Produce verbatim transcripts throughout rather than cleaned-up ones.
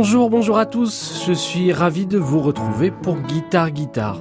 Bonjour, bonjour à tous, je suis ravi de vous retrouver pour Guitare Guitare.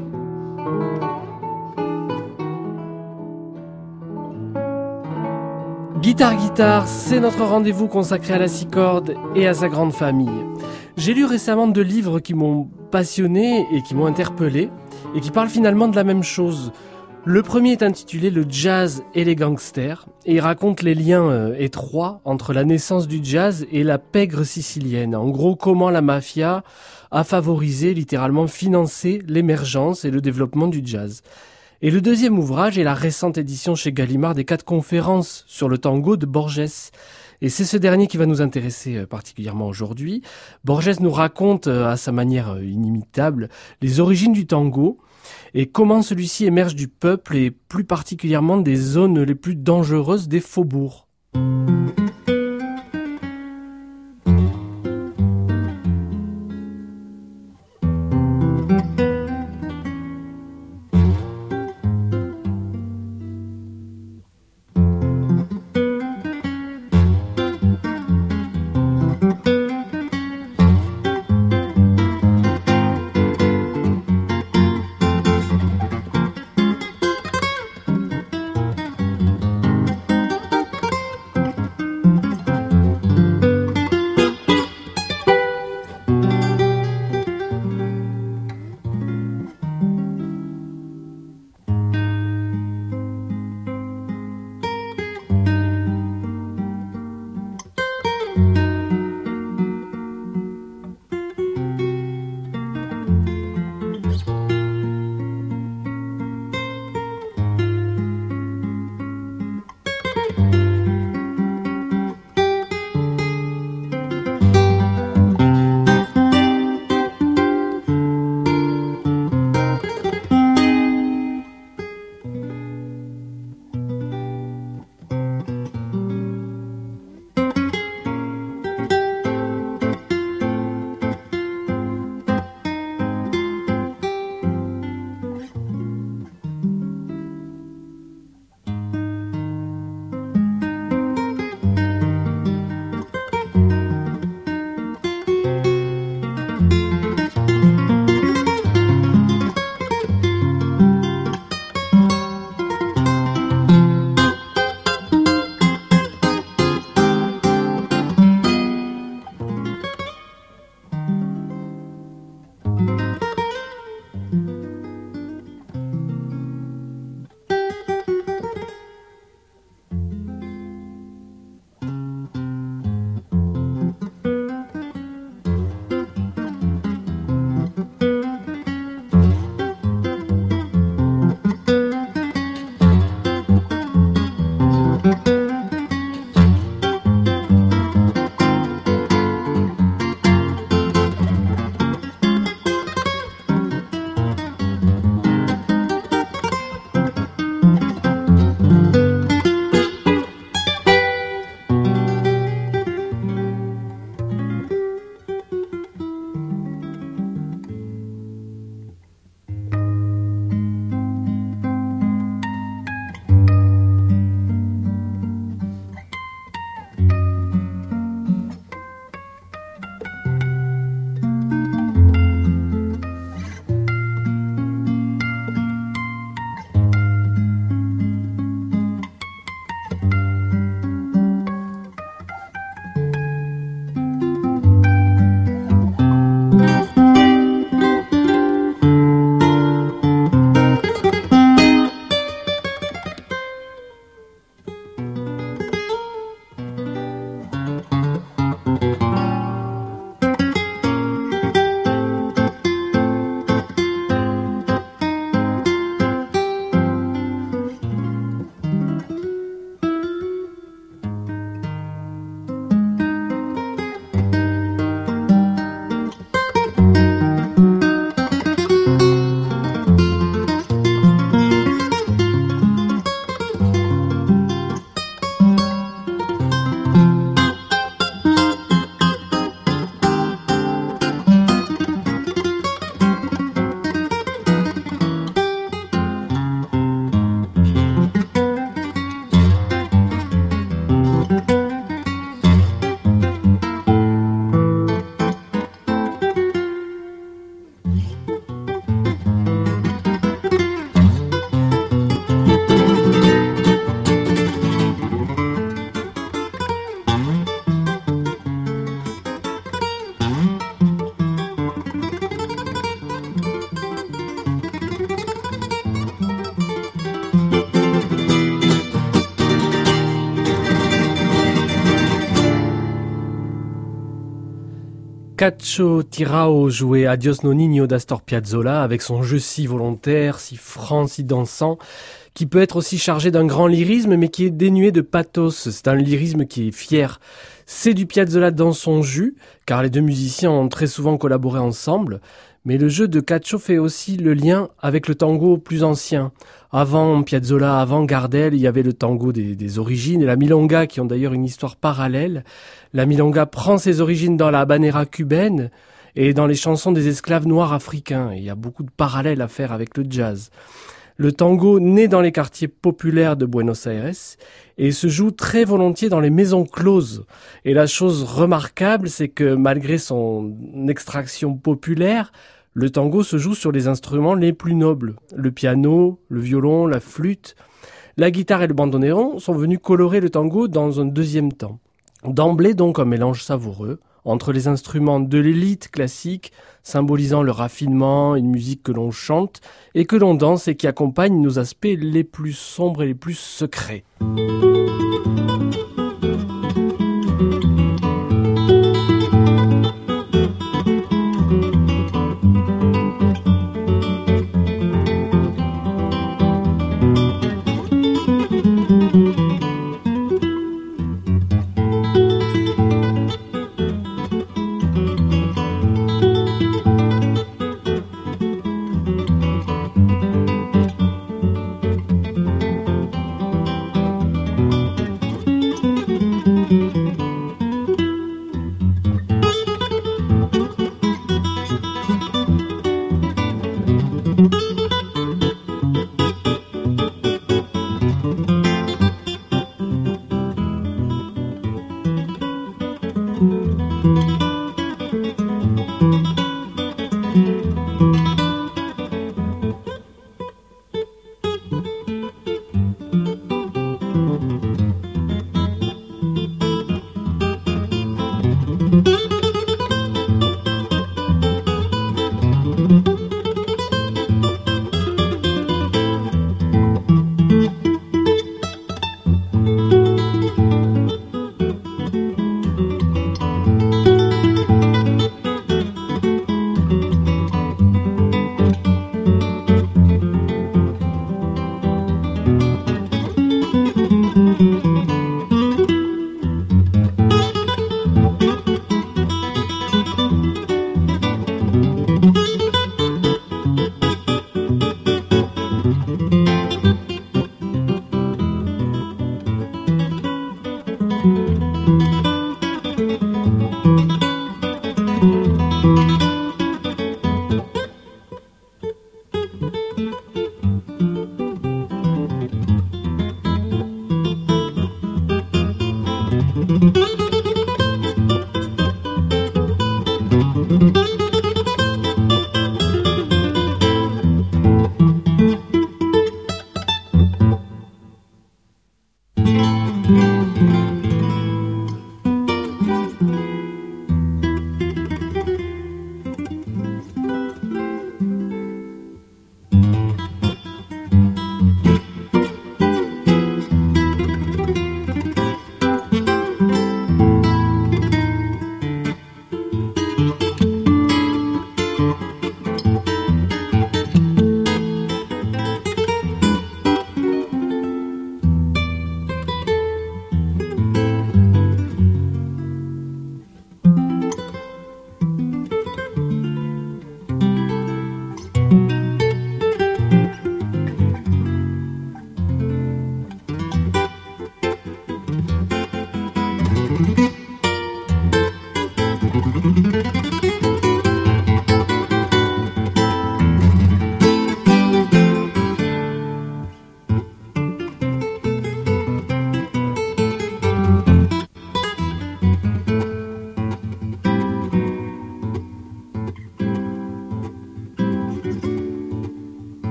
Guitare Guitare, c'est notre rendez-vous consacré à la six cordes et à sa grande famille. J'ai lu récemment deux livres qui m'ont passionné et qui m'ont interpellé et qui parlent finalement de la même chose. Le premier est intitulé « Le jazz et les gangsters » et il raconte les liens euh, étroits entre la naissance du jazz et la pègre sicilienne. En gros, comment la mafia a favorisé, littéralement financé l'émergence et le développement du jazz. Et le deuxième ouvrage est la récente édition chez Gallimard des quatre conférences sur le tango de Borges. Et c'est ce dernier qui va nous intéresser particulièrement aujourd'hui. Borges nous raconte à sa manière inimitable les origines du tango et comment celui-ci émerge du peuple et plus particulièrement des zones les plus dangereuses des faubourgs. Cacho Tirao jouait Adios no Niño d'Astor Piazzolla avec son jeu si volontaire, si franc, si dansant, qui peut être aussi chargé d'un grand lyrisme mais qui est dénué de pathos. C'est un lyrisme qui est fier. C'est du Piazzolla dans son jus, car les deux musiciens ont très souvent collaboré ensemble, mais le jeu de Cacho fait aussi le lien avec le tango plus ancien. Avant Piazzolla, avant Gardel, il y avait le tango des, des origines et la milonga qui ont d'ailleurs une histoire parallèle. La milonga prend ses origines dans la habanera cubaine et dans les chansons des esclaves noirs africains. Et il y a beaucoup de parallèles à faire avec le jazz. Le tango naît dans les quartiers populaires de Buenos Aires et se joue très volontiers dans les maisons closes. Et la chose remarquable, c'est que malgré son extraction populaire, le tango se joue sur les instruments les plus nobles. Le piano, le violon, la flûte. La guitare et le bandoneon sont venus colorer le tango dans un deuxième temps. D'emblée donc un mélange savoureux entre les instruments de l'élite classique, symbolisant le raffinement, une musique que l'on chante et que l'on danse et qui accompagne nos aspects les plus sombres et les plus secrets.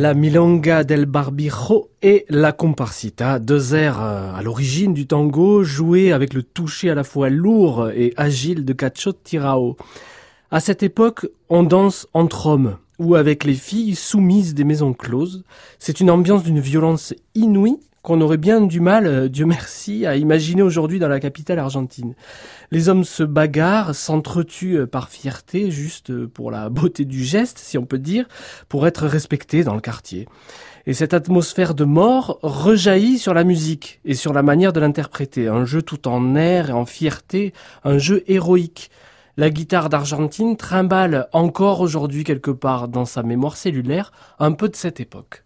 la Milonga del Barbijo et la Comparsita, deux airs à l'origine du tango joués avec le toucher à la fois lourd et agile de Cacho Tirao. À cette époque, on danse entre hommes ou avec les filles soumises des maisons closes. C'est une ambiance d'une violence inouïe qu'on aurait bien du mal, Dieu merci, à imaginer aujourd'hui dans la capitale argentine. Les hommes se bagarrent, s'entretuent par fierté, juste pour la beauté du geste, si on peut dire, pour être respectés dans le quartier. Et cette atmosphère de mort rejaillit sur la musique et sur la manière de l'interpréter. Un jeu tout en air et en fierté, un jeu héroïque. La guitare d'Argentine trimballe encore aujourd'hui quelque part dans sa mémoire cellulaire un peu de cette époque.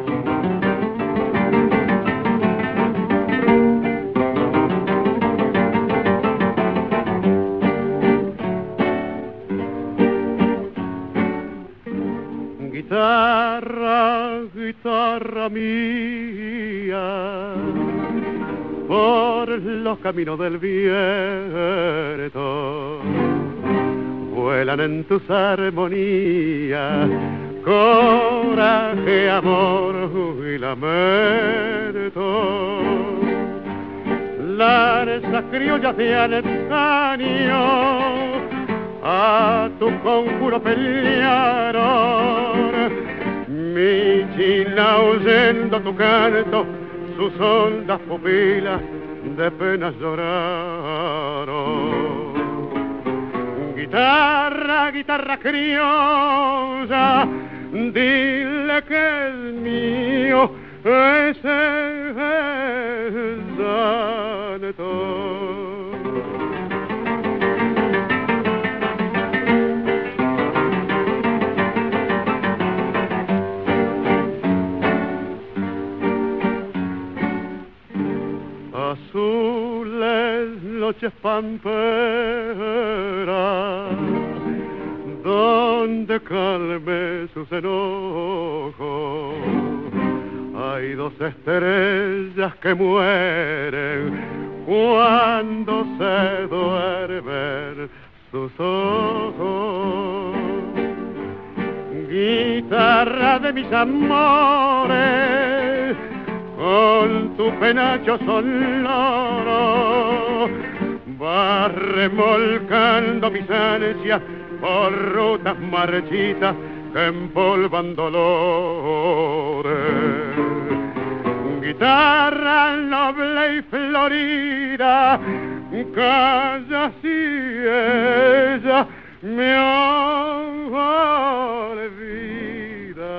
Guitarra, guitarra mía, por los caminos del viento, vuelan en tus armonías, coraje, amor y lamento. Las criollas de antaño a tu conjuro pelearon, mi china oyendo tu canto, sus hondas pupilas de penas lloraron. Guitarra, guitarra criolla, dile que es mío ese llanto. Azules noches pamperas, donde calme sus enojos, hay dos estrellas que mueren cuando se duermen sus ojos. Guitarra de mis amores, con tu penacho sonoro, va remolcando mis ansias por rutas marchitas que empolvan dolores. Guitarra noble y florida, calla si ella me olvida.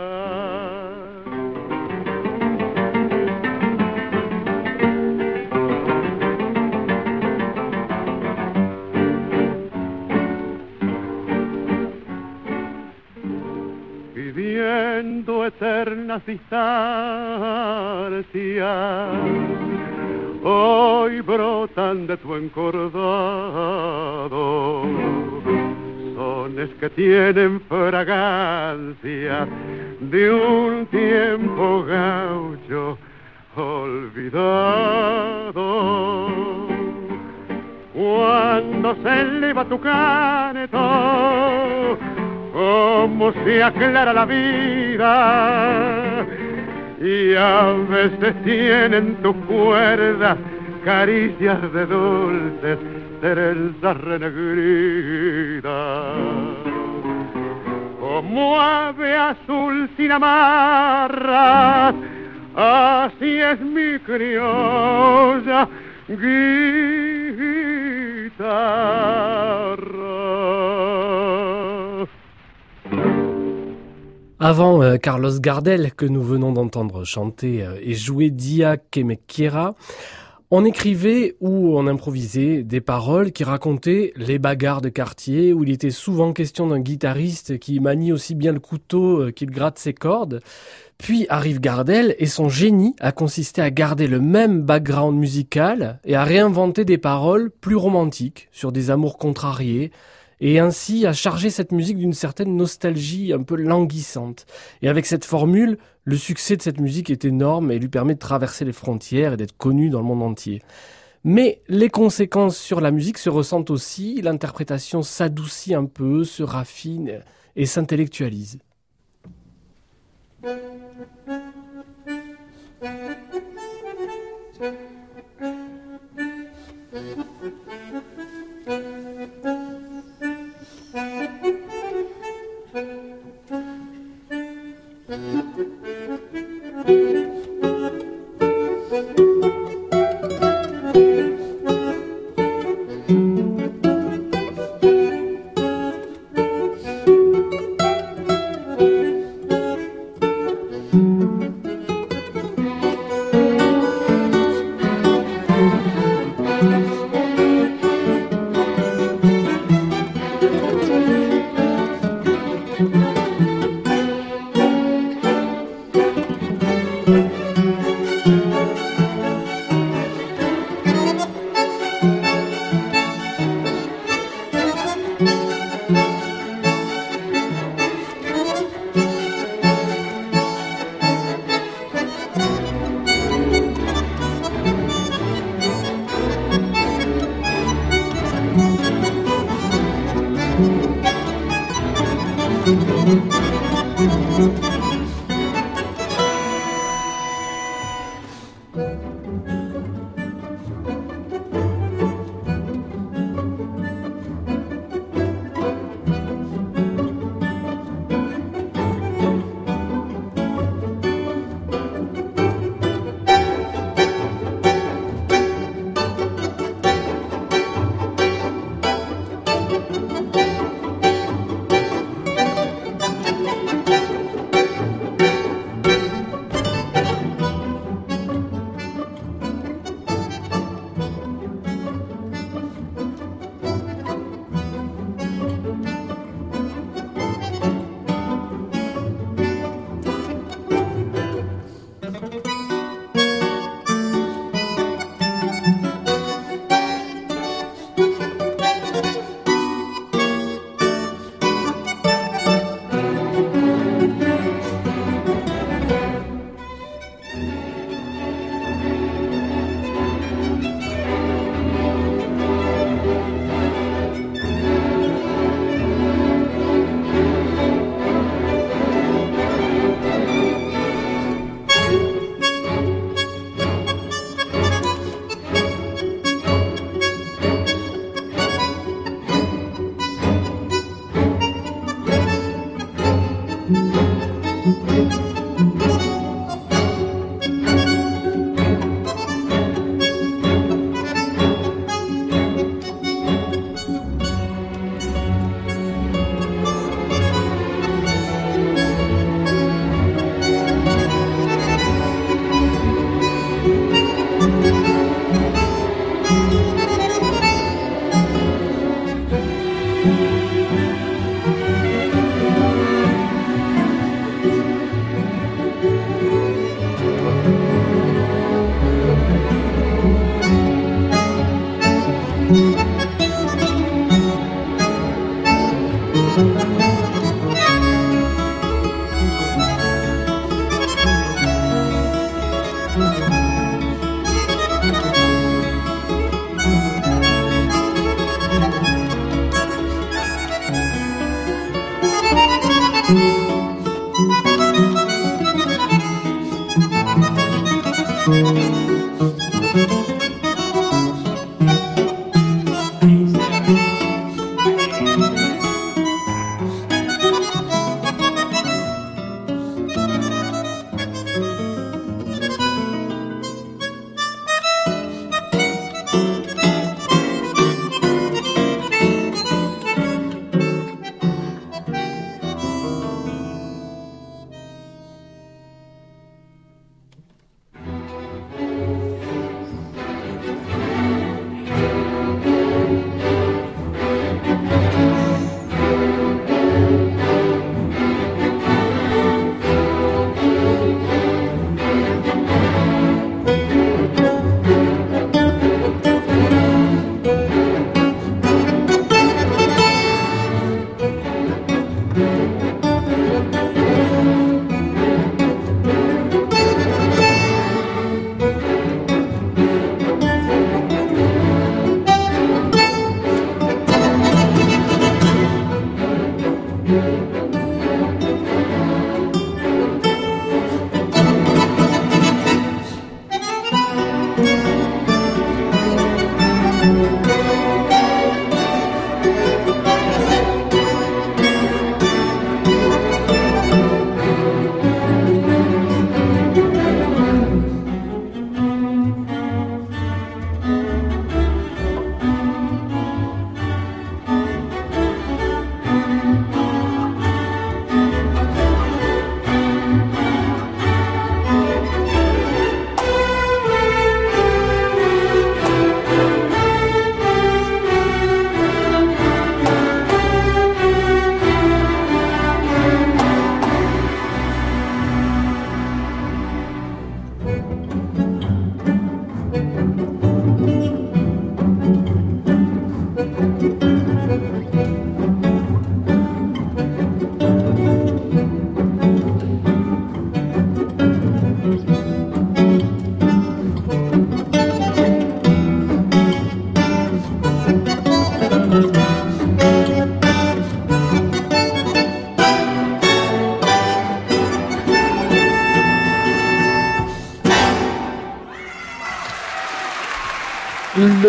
Pidiendo eternas distancias, hoy brotan de tu encordado sones que tienen fragancia de un tiempo gaucho olvidado. Cuando se eleva tu canto, como se aclara la vida, y a veces tienen tus cuerdas caricias de dulces trenzas renegridas. Como ave azul sin amarras, así es mi criolla guitarra. Avant euh, Carlos Gardel, que nous venons d'entendre chanter euh, et jouer Dia que me quiera, on écrivait ou on improvisait des paroles qui racontaient les bagarres de quartier, où il était souvent question d'un guitariste qui manie aussi bien le couteau euh, qu'il gratte ses cordes. Puis arrive Gardel et son génie a consisté à garder le même background musical et à réinventer des paroles plus romantiques sur des amours contrariés, et ainsi à charger cette musique d'une certaine nostalgie un peu languissante. Et avec cette formule, le succès de cette musique est énorme et lui permet de traverser les frontières et d'être connu dans le monde entier. Mais les conséquences sur la musique se ressentent aussi, l'interprétation s'adoucit un peu, se raffine et s'intellectualise.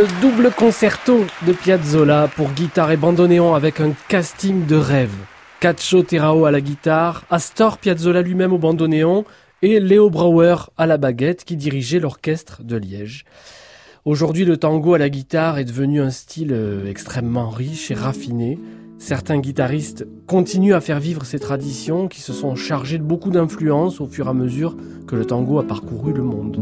double concerto de Piazzolla pour guitare et bandoneon avec un casting de rêve. Cacho Terao à la guitare, Astor Piazzolla lui-même au bandoneon et Léo Brouwer à la baguette qui dirigeait l'orchestre de Liège. Aujourd'hui, le tango à la guitare est devenu un style extrêmement riche et raffiné. Certains guitaristes continuent à faire vivre ces traditions qui se sont chargées de beaucoup d'influences au fur et à mesure que le tango a parcouru le monde.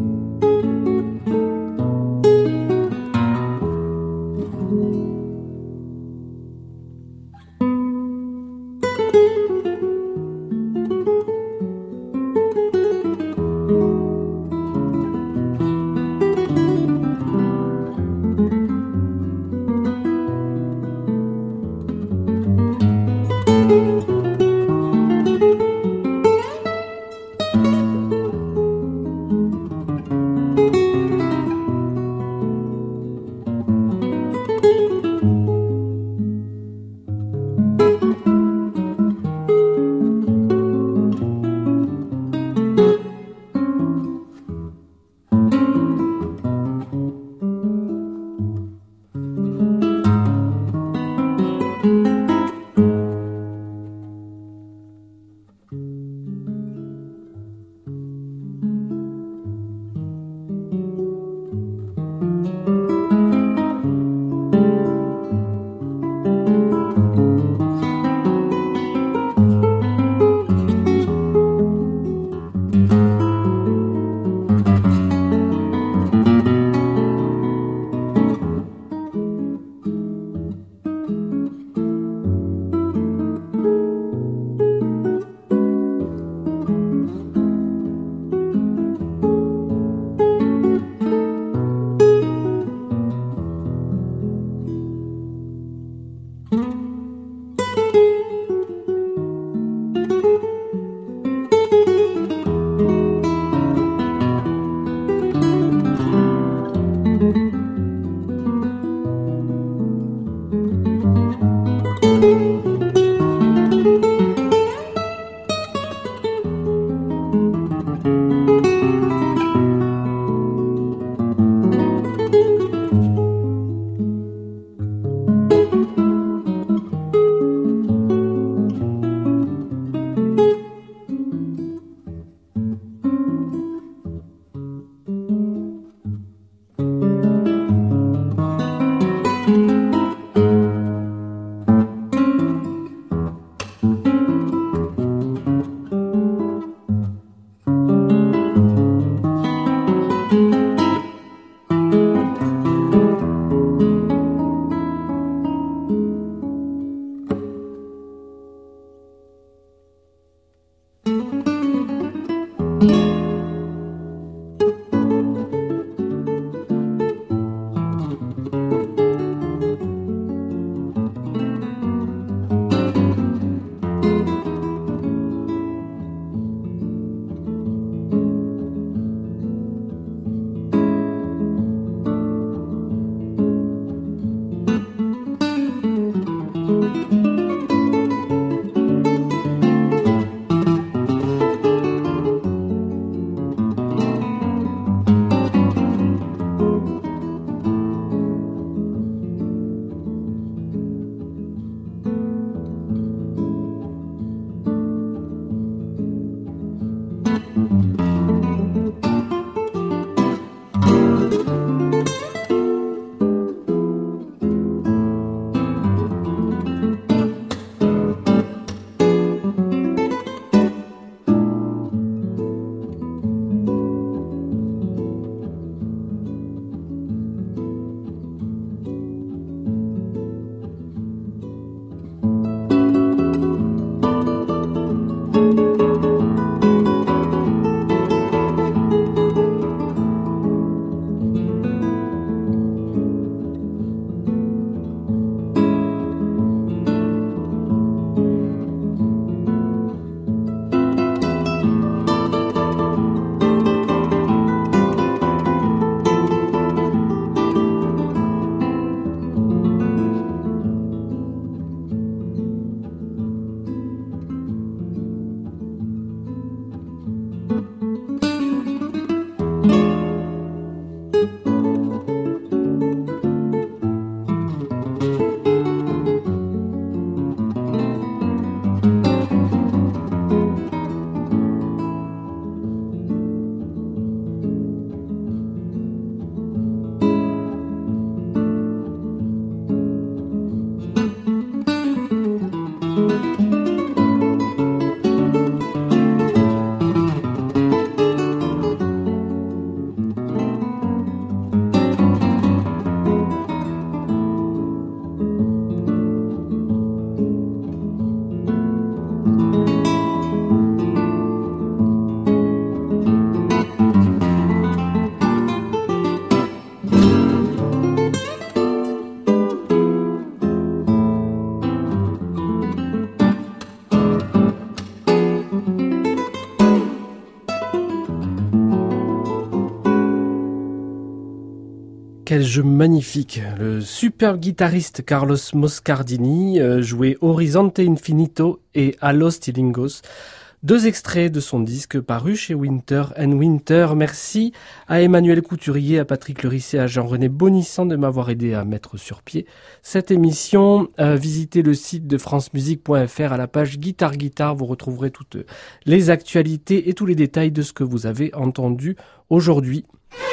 quel jeu magnifique. Le superbe guitariste Carlos Moscardini euh, jouait Horizonte Infinito et A Los Tilingos. Deux extraits de son disque paru chez Winter and Winter. Merci à Emmanuel Couturier, à Patrick Lerisset, à Jean-René Bonissant de m'avoir aidé à mettre sur pied cette émission. Euh, visitez le site de francemusique point f r à la page Guitare Guitare. Vous retrouverez toutes les actualités et tous les détails de ce que vous avez entendu aujourd'hui.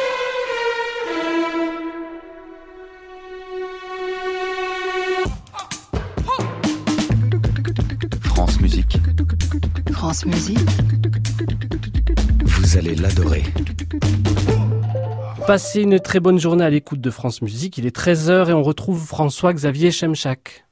France Musique. France Musique. Vous allez l'adorer. Passez une très bonne journée à l'écoute de France Musique. Il est treize heures et on retrouve François-Xavier Chemchak.